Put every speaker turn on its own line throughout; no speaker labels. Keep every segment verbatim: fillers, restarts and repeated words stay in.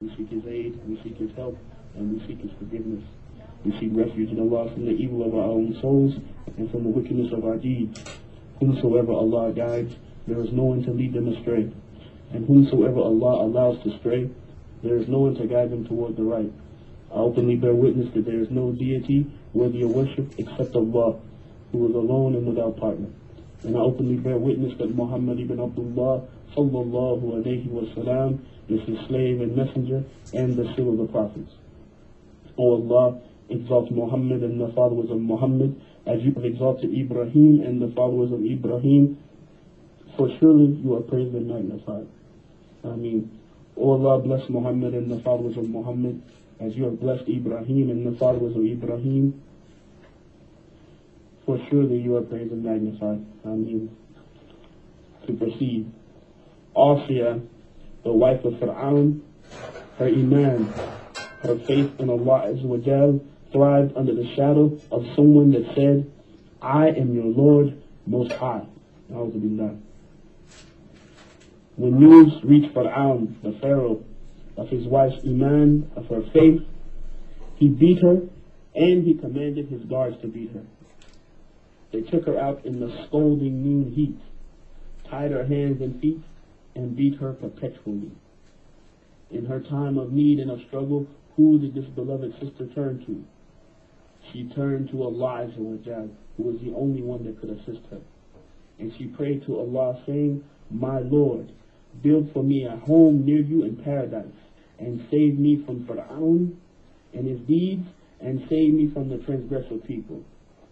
We seek His aid, we seek His help, and we seek His forgiveness. We seek refuge in Allah from the evil of our own souls and from the wickedness of our deeds. Whomsoever Allah guides, there is no one to lead them astray. And whomsoever Allah allows to stray, there is no one to guide them toward the right. I openly bear witness that there is no deity worthy of worship except Allah, who is alone and without partner. And I openly bear witness that Muhammad ibn Abdullah sallallahu alayhi wa sallam is His slave and messenger and the seal of the prophets. O Allah, exalt Muhammad and the followers of Muhammad as you have exalted Ibrahim and the followers of Ibrahim, for surely you are praised and magnified. Ameen. O Allah, bless Muhammad and the followers of Muhammad as you have blessed Ibrahim and the followers of Ibrahim, for surely you are praised and magnified. Ameen. To proceed. Asiyah, the wife of Fir'aun, her iman, her faith in Allah Azza wa Jal, thrived under the shadow of someone that said, I am your Lord Most High. When news reached Fir'aun, the Pharaoh, of his wife's iman, of her faith, he beat her and he commanded his guards to beat her. They took her out in the scolding noon heat, tied her hands and feet, and beat her perpetually. In her time of need and of struggle, who did this beloved sister turn to? She turned to Allah Azza wa Jal, who was the only one that could assist her. And she prayed to Allah, saying, My Lord, build for me a home near you in paradise, and save me from Fir'aun and his deeds, and save me from the transgressive people.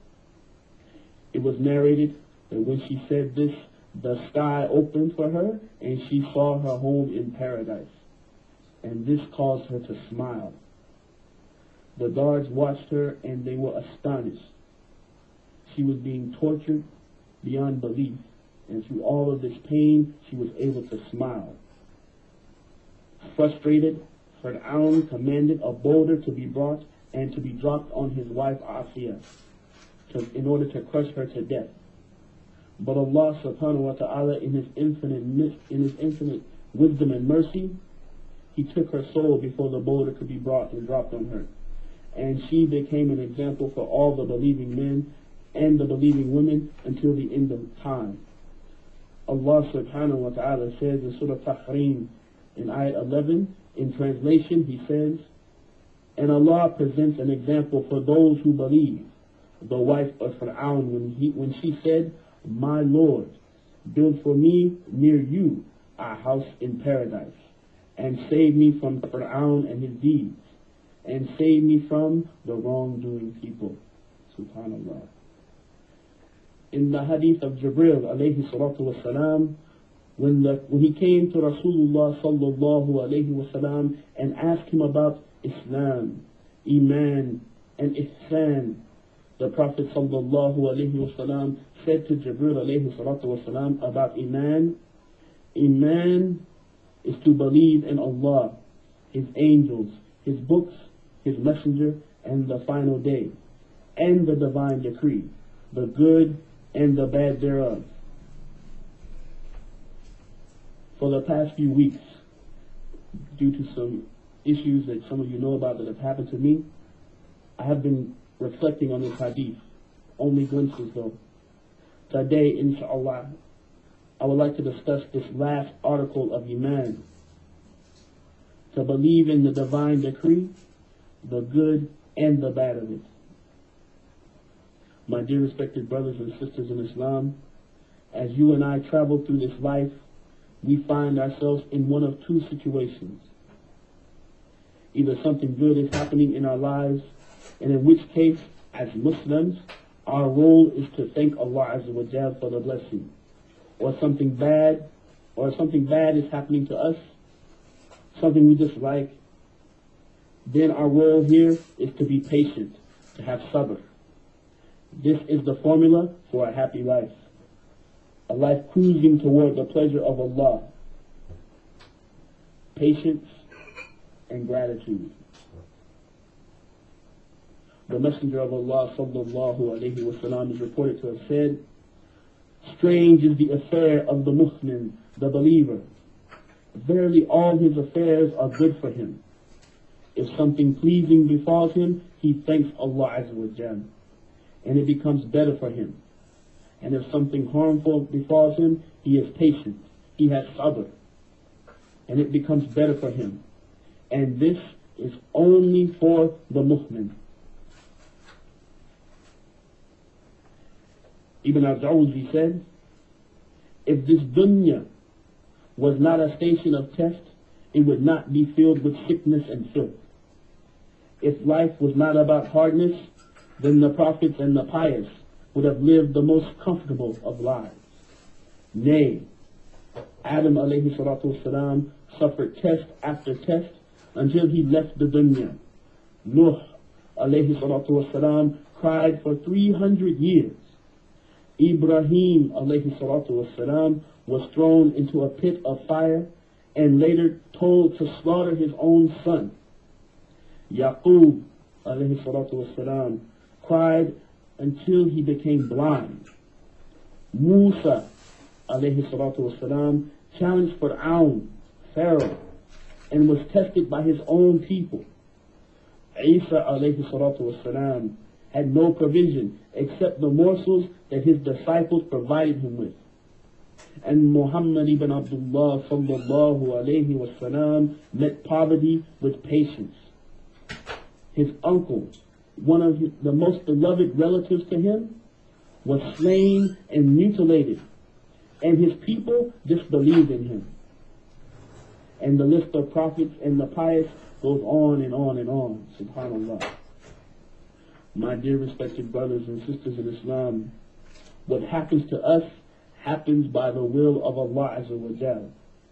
It was narrated that when she said this, the sky opened for her, and she saw her home in paradise. And this caused her to smile. The guards watched her, and they were astonished. She was being tortured beyond belief, and through all of this pain, she was able to smile. Frustrated, Fir'aun commanded a boulder to be brought and to be dropped on his wife Asiyah to, in order to crush her to death. But Allah subhanahu wa ta'ala, in His infinite in His infinite wisdom and mercy, He took her soul before the boulder could be brought and dropped on her. And she became an example for all the believing men and the believing women until the end of time. Allah subhanahu wa ta'ala says in Surah Tahrim in Ayat eleven, in translation, He says, and Allah presents an example for those who believe. The wife of Fir'aun, when, he, when she said, My Lord, build for me near you a house in paradise, and save me from Fir'aun and his deeds, and save me from the wrongdoing people. Subhanallah. In the hadith of Jibril alayhi salatu wasalam, when, the, when he came to Rasulullah sallallahu alayhi wasalam and asked him about Islam, Iman, and Ihsan, the Prophet sallallahu alayhi wasalam said to Jibril alayhi salatu wasalam about Iman, Iman is to believe in Allah, His angels, His books, His messenger, and the final day, and the divine decree, the good and the bad thereof. For the past few weeks, due to some issues that some of you know about that have happened to me, I have been reflecting on this hadith, only glimpses though. Today, inshallah, I would like to discuss this last article of Iman. To believe in the divine decree, the good and the bad of it. My dear respected brothers and sisters in Islam, as you and I travel through this life, we find ourselves in one of two situations. Either something good is happening in our lives, and in which case, as Muslims, our role is to thank Allah Azza wa Jal for the blessing. Or something bad, or something bad is happening to us, something we dislike, then our role here is to be patient, to have sabr. This is the formula for a happy life. A life cruising toward the pleasure of Allah. Patience and gratitude. The Messenger of Allah sallallahu alayhi wa sallam is reported to have said, strange is the affair of the Muslim, the believer. verily all his affairs are good for him. If something pleasing befalls him, he thanks Allah Azza wa Jal, and it becomes better for him. And if something harmful befalls him, he is patient. He has sabr, and it becomes better for him. And this is only for the mu'min. Ibn al-Jawzi said, if this dunya was not a station of test, it would not be filled with sickness and filth. If life was not about hardness, then the prophets and the pious would have lived the most comfortable of lives. Nay, Adam alayhi salatu wasalam suffered test after test until he left the dunya. Nuh alayhi salatu wasalam cried for three hundred years. Ibrahim alayhi salatu wasalam was thrown into a pit of fire and later told to slaughter his own son. Yaqub alayhi salatu wasalam cried until he became blind. Musa alayhi salatu wasalam challenged Fir'aun, Pharaoh, and was tested by his own people. Isa alayhi salatu wasalam had no provision except the morsels that his disciples provided him with. And Muhammad ibn Abdullah sallallahu alayhi wasalam met poverty with patience. His uncle, one of his, the most beloved relatives to him, was slain and mutilated, and his people disbelieved in him. And the list of prophets and the pious goes on and on and on. Subhanallah. My dear respected brothers and sisters in Islam, what happens to us happens by the will of Allah Azza wa Jal.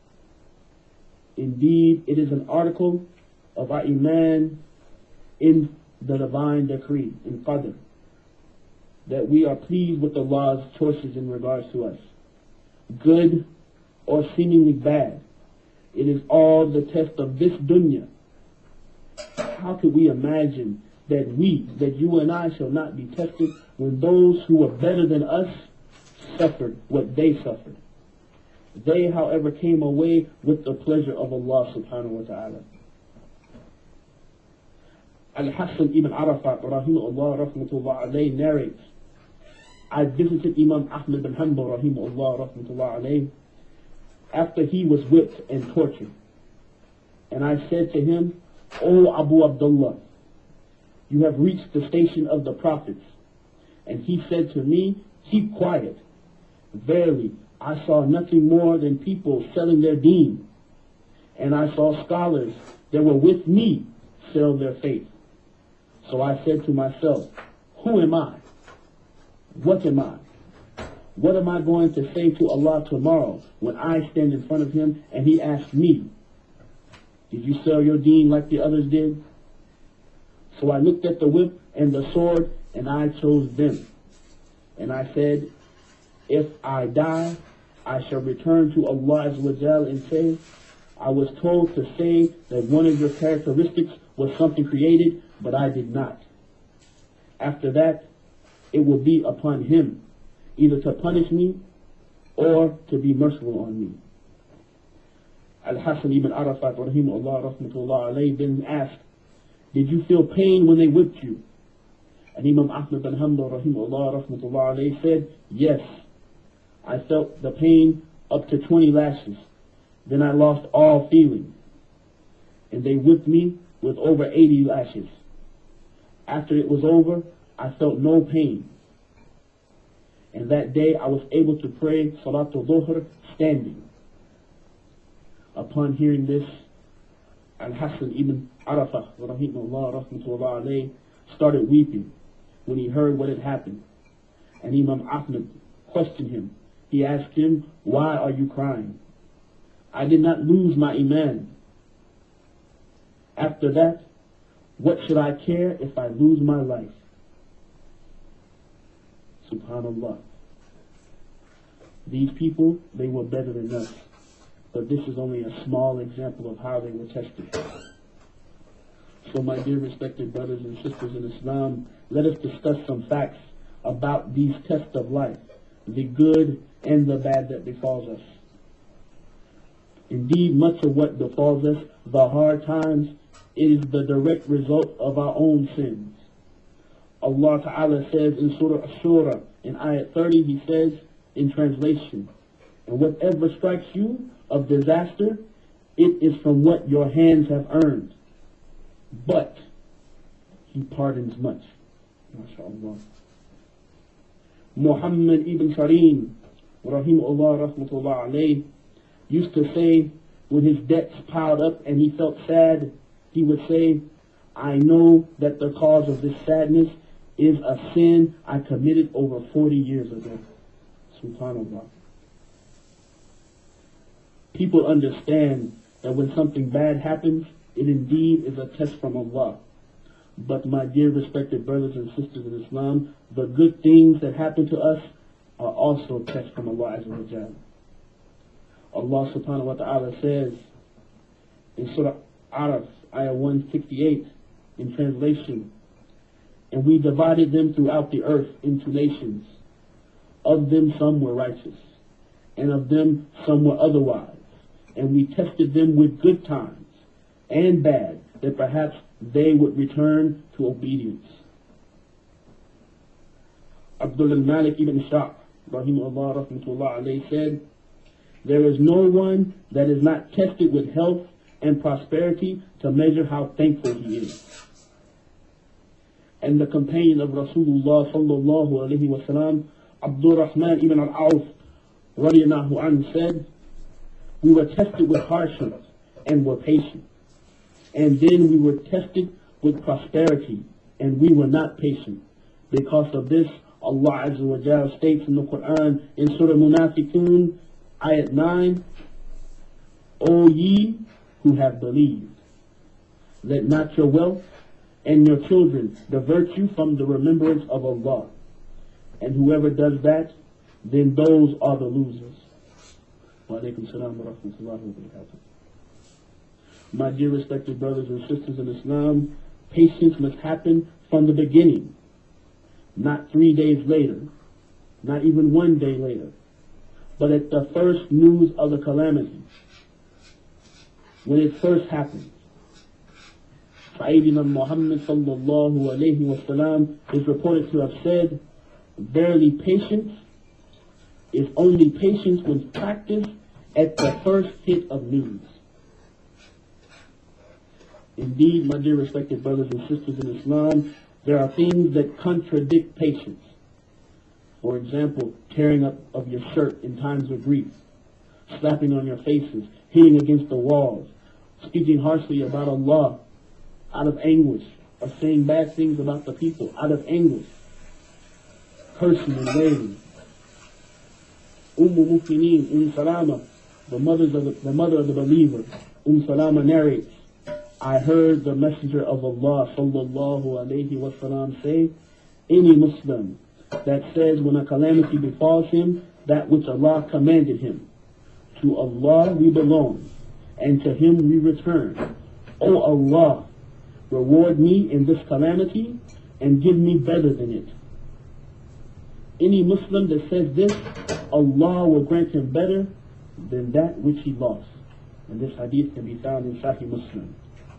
Indeed, it is an article of our iman in the divine decree, in Qadr, that we are pleased with Allah's choices in regards to us. Good or seemingly bad, it is all the test of this dunya. How could we imagine that we, that you and I shall not be tested when those who were better than us suffered what they suffered? They, however, came away with the pleasure of Allah subhanahu wa ta'ala. Al-Hasan ibn Arafat, rahimahullah, rahmatullah alayhi, narrates, I visited Imam Ahmad bin Hanbal, rahimahullah, rahmatullah alayhi, after he was whipped and tortured. And I said to him, O Abu Abdullah, you have reached the station of the prophets. And he said to me, keep quiet. Verily, I saw nothing more than people selling their deen. And I saw scholars that were with me sell their faith. So I said to myself, who am I? What am I? What am I going to say to Allah tomorrow when I stand in front of Him and He asks me, did you sell your deen like the others did? So I looked at the whip and the sword and I chose them. And I said, if I die, I shall return to Allah Azza wa Jal and say, I was told to say that one of your characteristics was something created, but I did not. After that, it will be upon Him either to punish me or to be merciful on me. Al-Hasan ibn Arafat, rahimahullah, rahmatullah alayhi, then asked, did you feel pain when they whipped you? And Imam Ahmad bin Hanbal, rahimahullah, rahmatullah alayhi, said, yes, I felt the pain up to twenty lashes. Then I lost all feeling. And they whipped me with over eighty lashes. After it was over, I felt no pain. And that day I was able to pray Salatul Dhuhr standing. Upon hearing this, Al-Hasan ibn Arafah, rahimahullah, rahmatullah alayhi, started weeping when he heard what had happened. And Imam Ahmad questioned him. He asked him, why are you crying? I did not lose my iman. After that, what should I care if I lose my life? Subhanallah. These people, they were better than us. But this is only a small example of how they were tested. So my dear respected brothers and sisters in Islam, let us discuss some facts about these tests of life, the good and the bad that befalls us. Indeed, much of what befalls us, the hard times, is the direct result of our own sins. Allah Ta'ala says in Surah Ash-Shura, in Ayat thirty, He says, in translation, and whatever strikes you of disaster, it is from what your hands have earned. But He pardons much. MashaAllah. Muhammad ibn Sirin, rahimahullah, rahmatullah alayh, used to say, when his debts piled up and he felt sad, he would say, I know that the cause of this sadness is a sin I committed over forty years ago. Subhanallah. People understand that when something bad happens, it indeed is a test from Allah. But my dear respected brothers and sisters in Islam, the good things that happen to us are also tests from Allah Azza wa Jalla. Allah subhanahu wa ta'ala says in Surah Araf, Ayah one sixty-eight, in translation, and we divided them throughout the earth into nations. Of them some were righteous, and of them some were otherwise. And we tested them with good times and bad, that perhaps they would return to obedience. Abdul Malik ibn Shaq, rahimahullah, rahmatullah alayhi, said, there is no one that is not tested with health and prosperity to measure how thankful he is. And the companion of Rasulullah sallallahu alayhi wa sallam, Abdul Rahman ibn al-Awf, radiyallahu anhu, said, we were tested with hardships and were patient. And then we were tested with prosperity and we were not patient. Because of this, Allah Azza wa Jalla states in the Quran in Surah Munafiqun, Ayat nine, O ye who have believed, let not your wealth and your children divert you from the remembrance of Allah. And whoever does that, then those are the losers. Wa alaikum salam wa rahmatullahi wa barakatuh. My dear respected brothers and sisters in Islam, patience must happen from the beginning, not three days later, not even one day later, but at the first news of the calamity, when it first happened. Sayyidina Muhammad sallallahu alayhi wa sallam is reported to have said, verily patience is only patience when practiced at the first hit of news. Indeed, my dear respected brothers and sisters in Islam, there are things that contradict patience. For example, tearing up of your shirt in times of grief, slapping on your faces, hitting against the walls, speaking harshly about Allah out of anguish, or saying bad things about the people out of anguish, cursing and railing. Umm Mu'mineen, Umm Salama, the, mothers of the, the mother of the believer, Umm Salama narrates, I heard the Messenger of Allah sallallahu alayhi wa sallam say, any Muslim that says when a calamity befalls him, that which Allah commanded him, to Allah we belong, and to Him we return. O Allah, reward me in this calamity, and give me better than it. Any Muslim that says this, Allah will grant him better than that which he lost. And this hadith can be found in Sahih Muslim.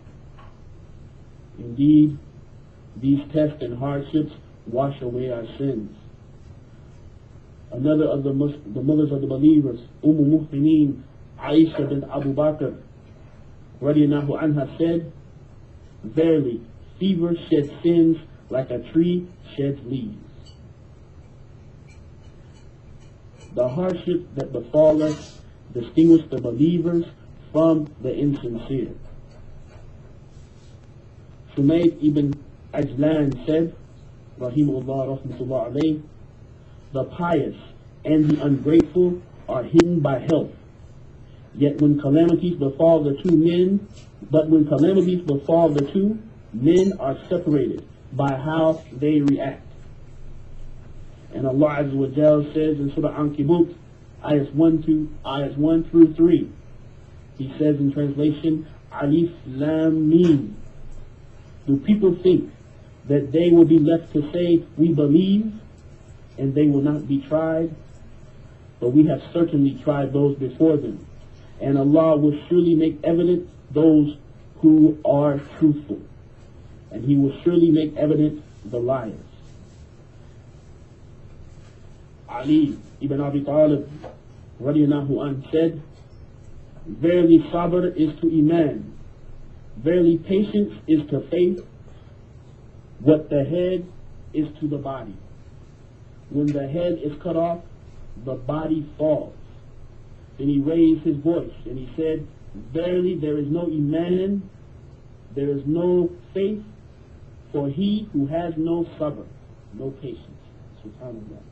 Indeed, these tests and hardships wash away our sins. Another of the, Mus- the mothers of the believers, Umm Mu'mineen, Aisha bint Abu Bakr, radiyallahu anha, said, verily, fever sheds sins like a tree sheds leaves. The hardship that befall us distinguish the believers from the insincere. Sumayd ibn Ajlan said, rahimahullah, rahmatullah alayh, the pious and the ungrateful are hidden by health. Yet when calamities befall the two men, but when calamities befall the two, men are separated by how they react. And Allah Azza wa Jalla says in Surah Ankabut, ayahs one, two, ayahs one through three, He says in translation, Alif Lam Mim. Do people think that they will be left to say, we believe, and they will not be tried? But we have certainly tried those before them, And Allah will surely make evident those who are truthful. And He will surely make evident the liars. Ali ibn Abi Talib radiyallahu anhu said, verily sabr is to iman, verily patience is to faith, what the head is to the body. When the head is cut off, the body falls. Then he raised his voice and he said, verily there is no iman, there is no faith for he who has no sabr, no patience. SubhanAllah.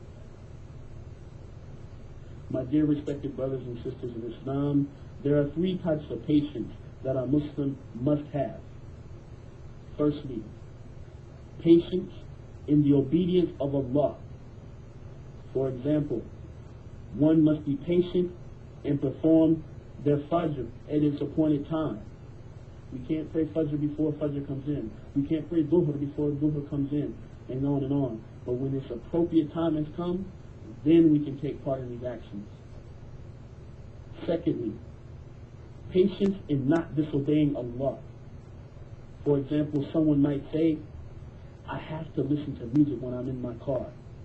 My dear respected brothers and sisters in Islam, there are three types of patience that a Muslim must have. Firstly, patience in the obedience of Allah. For example, one must be patient and perform their Fajr at its appointed time. We can't pray Fajr before Fajr comes in. We can't pray Dhuhr before Dhuhr comes in, and on and on. But when its appropriate time has come, then we can take part in these actions. Secondly, patience in not disobeying Allah. For example, someone might say, I have to listen to music when I'm in my car.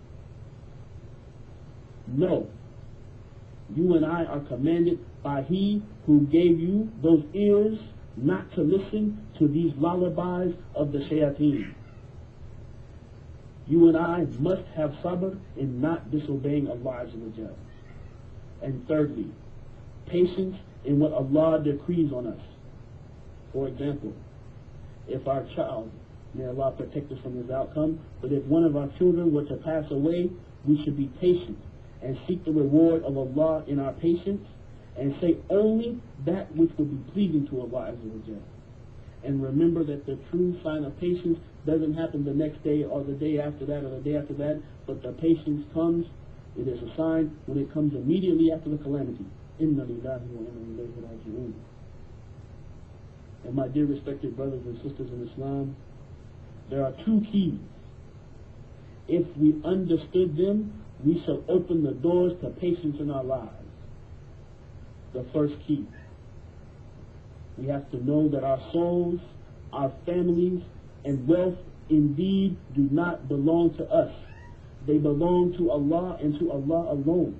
No. You and I are commanded by He who gave you those ears not to listen to these lullabies of the shayateen. You and I must have sabr in not disobeying Allah Azza wa Jal. And thirdly, patience in what Allah decrees on us. For example, if our child, may Allah protect us from this outcome, but if one of our children were to pass away, we should be patient and seek the reward of Allah in our patience and say only that which will be pleasing to Allah Azza wa Jal. And remember that the true sign of patience doesn't happen the next day or the day after that or the day after that, but the patience comes, it is a sign when it comes immediately after the calamity. Inna lillahi wa inna ilayhi raji'un. And my dear respected brothers and sisters in Islam, there are two keys. If we understood them, we shall open the doors to patience in our lives. The first key. We have to know that our souls, our families, and wealth indeed do not belong to us. They belong to Allah and to Allah alone.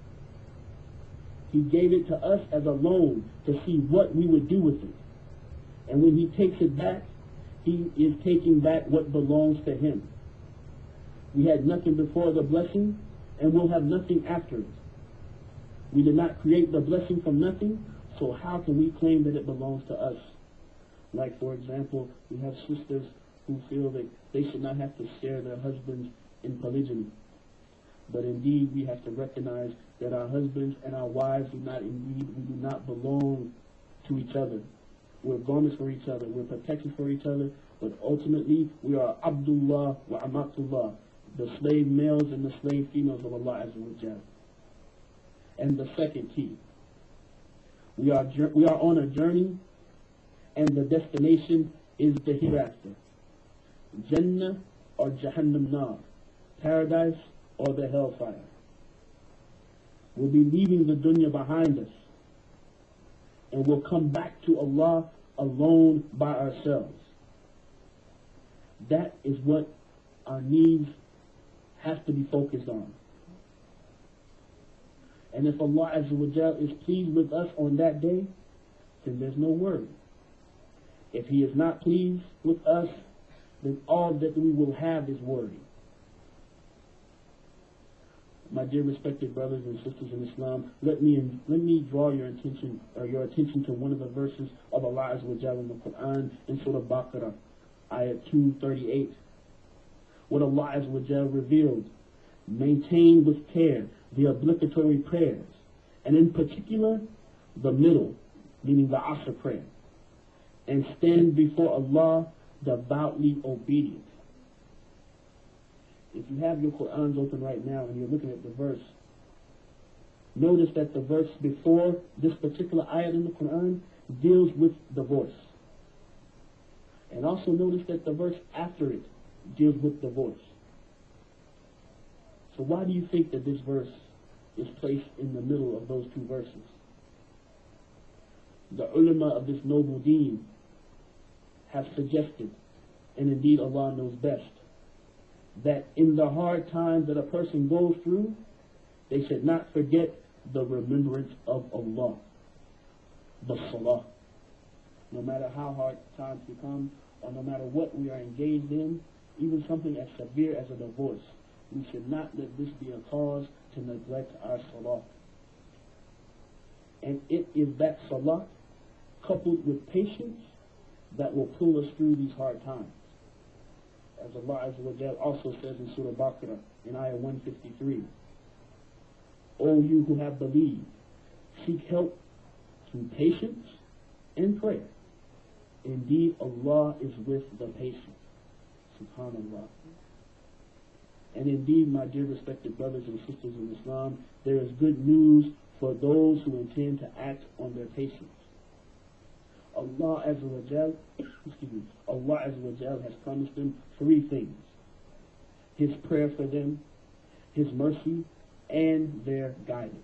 He gave it to us as a loan to see what we would do with it. And when He takes it back, He is taking back what belongs to Him. We had nothing before the blessing, and we'll have nothing after it. We did not create the blessing from nothing, so how can we claim that it belongs to us? Like, for example, we have sisters who feel that they should not have to share their husbands in polygyny. But indeed, we have to recognize that our husbands and our wives do not indeed, we do not belong to each other. We're garments for each other. We're protection for each other. But ultimately, we are Abdullah wa Amatullah, the slave males and the slave females of Allah Azza wa Jal. And the second key, we are we are on a journey, and the destination is the hereafter. Jannah or Jahannam Nar, paradise or the hellfire. We'll be leaving the dunya behind us, and we'll come back to Allah alone by ourselves. That is what our needs have to be focused on. And if Allah Azza wa Jal is pleased with us on that day, then there's no worry. If He is not pleased with us, then all that we will have is worry. My dear respected brothers and sisters in Islam, let me let me draw your attention or your attention to one of the verses of Allah Azza wa Jal in the Quran in Surah Baqarah, ayat two thirty-eight. What Allah Azza wa Jal revealed: maintain with care the obligatory prayers, and in particular the middle, meaning the Asr prayer, and stand before Allah devoutly obedient. If you have your Qur'ans open right now and you're looking at the verse, notice that the verse before this particular ayat in the Qur'an deals with divorce. And also notice that the verse after it deals with divorce. So why do you think that this verse is placed in the middle of those two verses? The ulama of this noble deen have suggested, and indeed Allah knows best, that in the hard times that a person goes through, they should not forget the remembrance of Allah, the salah. No matter how hard times become, or no matter what we are engaged in, even something as severe as a divorce, we should not let this be a cause to neglect our salah. And it is that salah, coupled with patience, that will pull us through these hard times. As Allah Azza wa Jal also says in Surah Baqarah, in Ayah one fifty-three, O you who have believed, seek help through patience and prayer. Indeed, Allah is with the patient. SubhanAllah. And indeed, my dear respected brothers and sisters in Islam, there is good news for those who intend to act on their patience. Allah Azza wa Jal, excuse me, Allah Azza wa Jal has promised them three things: His prayer for them, His mercy, and their guidance.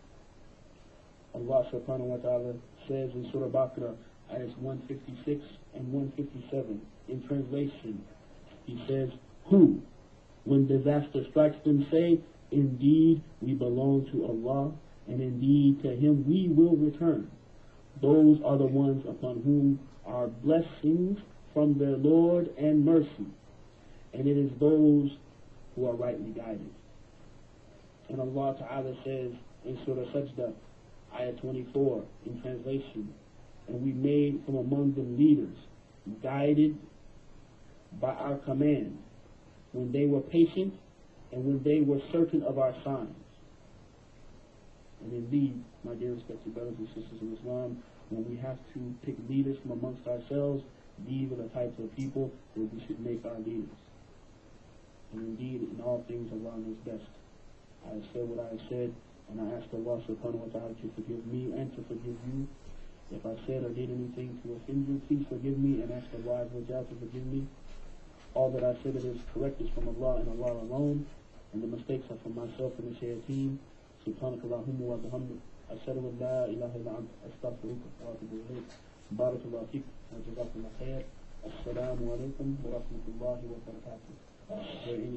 Allah subhanahu wa ta'ala says in Surah Baqarah, ayahs one fifty-six and one fifty-seven, in translation, He says, who, when disaster strikes them, say, indeed we belong to Allah, and indeed to Him we will return. Those are the ones upon whom are blessings from their Lord and mercy, and it is those who are rightly guided. And Allah Ta'ala says in Surah Sajda, ayah twenty-four, in translation, and we made from among them leaders, guided by our command, when they were patient and when they were certain of our signs. And indeed, my dear respected brothers and sisters in Islam, when we have to pick leaders from amongst ourselves, these are the types of people that we should make our leaders. And indeed, in all things, Allah knows best. I have said what I have said, and I ask Allah subhanahu wa ta'ala to forgive me and to forgive you. If I said or did anything to offend you, please forgive me, and ask Allah Azza wa Jalla to forgive me. All that I said that is correct is from Allah and Allah alone, and the mistakes are from myself and the Shayateen. سبحانك اللهم وبحمدك أشهد أن لا إله إلا أنت أستغفرك وأتوب إليك بارك الله فيك وجزاكم الله خير السلام عليكم ورحمة الله وبركاته.